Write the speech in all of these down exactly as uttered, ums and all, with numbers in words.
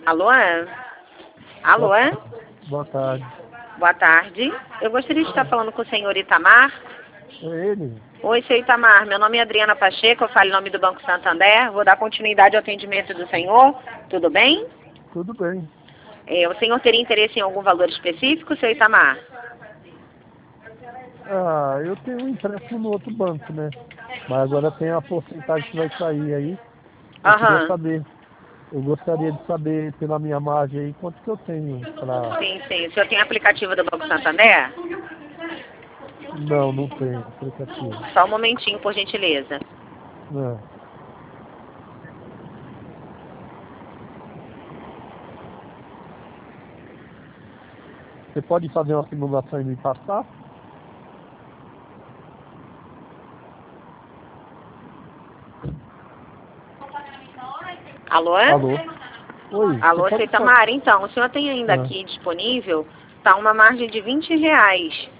Alô? Alô? Boa tarde. Boa tarde. Eu gostaria de estar falando com o senhor Itamar. É ele? Oi, senhor Itamar. Meu nome é Adriana Pacheco, eu falo em nome do Banco Santander. Vou dar continuidade ao atendimento do senhor. Tudo bem? Tudo bem. É, o senhor teria interesse em algum valor específico, senhor Itamar? Ah, eu tenho um empréstimo no outro banco, né? Mas agora tem a porcentagem que vai sair aí. Eu queria Aham. saber, eu gostaria de saber pela minha margem aí quanto que eu tenho pra... Sim, sim. O senhor tem aplicativo do Banco Santander? Não, não tenho aplicativo. Só um momentinho, por gentileza. Não. Você pode fazer uma simulação e me passar? Alô? Alô? Oi, você Alô, senhor pode Itamar. Então, o senhor tem ainda ah, aqui disponível, tá uma margem de vinte reais.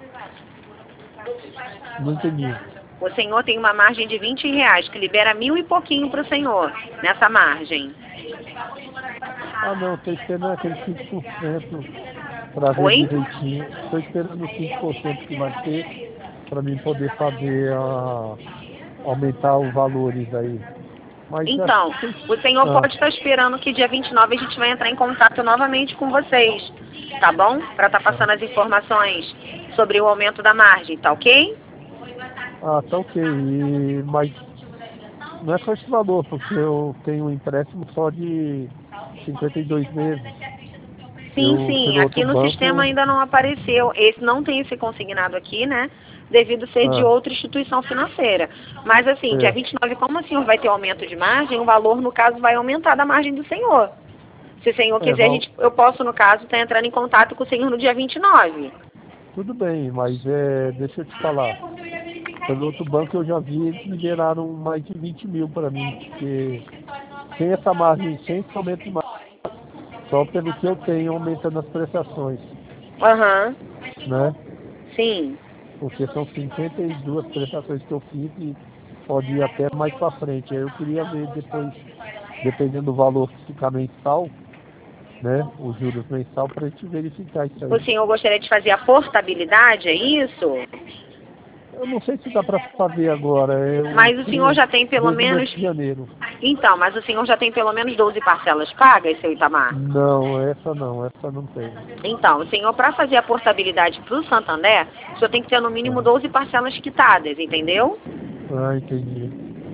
não entendi. O senhor tem uma margem de vinte reais, que libera mil e pouquinho para o senhor, nessa margem. Ah, não, estou esperando aquele cinco por cento para ver Oi? direitinho. Estou esperando os cinco por cento que vai ter para mim poder fazer a... aumentar os valores aí. Mas acho Então, que vocês... o senhor Ah, pode estar esperando que dia vinte e nove a gente vai entrar em contato novamente com vocês, tá bom? Para estar passando as informações sobre o aumento da margem, tá ok? ah, tá ok. E... Mas não é só esse valor, porque eu tenho um empréstimo só de cinquenta e dois meses. Sim, Eu, sim, pelo aqui outro no sistema banco... ainda não apareceu. Esse não tem esse consignado aqui, né? Devido ser de Ah, outra instituição financeira. Mas assim, dia é. vinte e nove, como o senhor vai ter aumento de margem, o valor, no caso, vai aumentar da margem do senhor. Se o senhor É, quiser, a val... gente, eu posso, no caso, estar entrando em contato com o senhor no dia vinte e nove. Tudo bem, mas é... deixa eu te falar. Pelo outro banco eu já vi, eles liberaram mais de vinte mil para mim, porque sem essa margem, sem esse aumento de margem, só pelo que eu tenho aumentando as prestações, Aham, né? sim. Porque são cinquenta e duas prestações que eu fiz e pode ir até mais para frente. Aí eu queria ver depois, dependendo do valor que ficar mensal, né? Os juros mensal, para a gente verificar isso O aí. senhor gostaria de fazer a portabilidade, é isso? Eu não sei se dá para fazer agora, eu Mas o senhor queria já tem pelo desde o mês menos... de janeiro. Então, mas o senhor já tem pelo menos doze parcelas pagas, seu Itamar? Não, essa não, essa não tem. Então, o senhor, para fazer a portabilidade para o Santander, o senhor tem que ter no mínimo Ah, doze parcelas quitadas, entendeu? ah, entendi.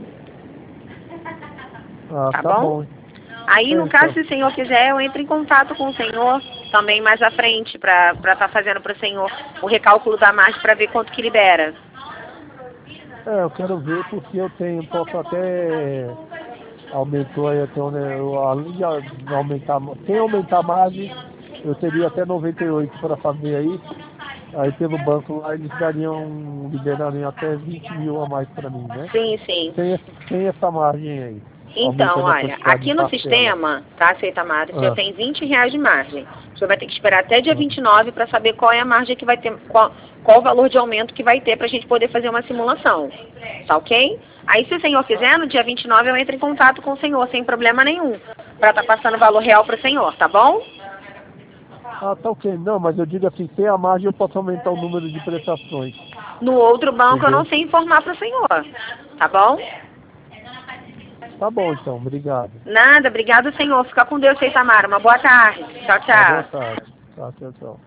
Ah, Tá tá bom? bom. Aí, É, no caso, então. se o senhor quiser, eu entro em contato com o senhor também mais à frente, para estar fazendo para o senhor o recálculo da margem para ver quanto que libera. É, eu quero ver porque eu tenho, posso até aumentou aí até onde eu, além de a- aumentar, sem aumentar a margem, eu teria até noventa e oito para fazer aí. Aí pelo banco lá eles dariam, liberariam até vinte mil a mais para mim, né? Sim, sim. Sem, essa- sem essa margem aí, Então, aumentando a olha, quantidade de aqui no parcela. sistema, tá, seu Itamar, o senhor Ah, tem vinte reais de margem. O senhor vai ter que esperar até dia ah. vinte e nove para saber qual é a margem que vai ter, qual, qual o valor de aumento que vai ter para a gente poder fazer uma simulação. Tá ok? Aí, se o senhor quiser, no dia vinte e nove eu entro em contato com o senhor, sem problema nenhum, para estar passando o valor real para o senhor, tá bom? Ah, tá ok. Não, mas eu digo assim, sem a margem eu posso aumentar o número de prestações, No outro banco eu não entendeu? sei informar para o senhor, tá bom? Tá bom então, obrigado. Nada, obrigado, senhor. Fica com Deus, seu Itamar. Uma boa tarde. Tchau, Tá, boa tchau. tarde. Tá, tchau, tchau.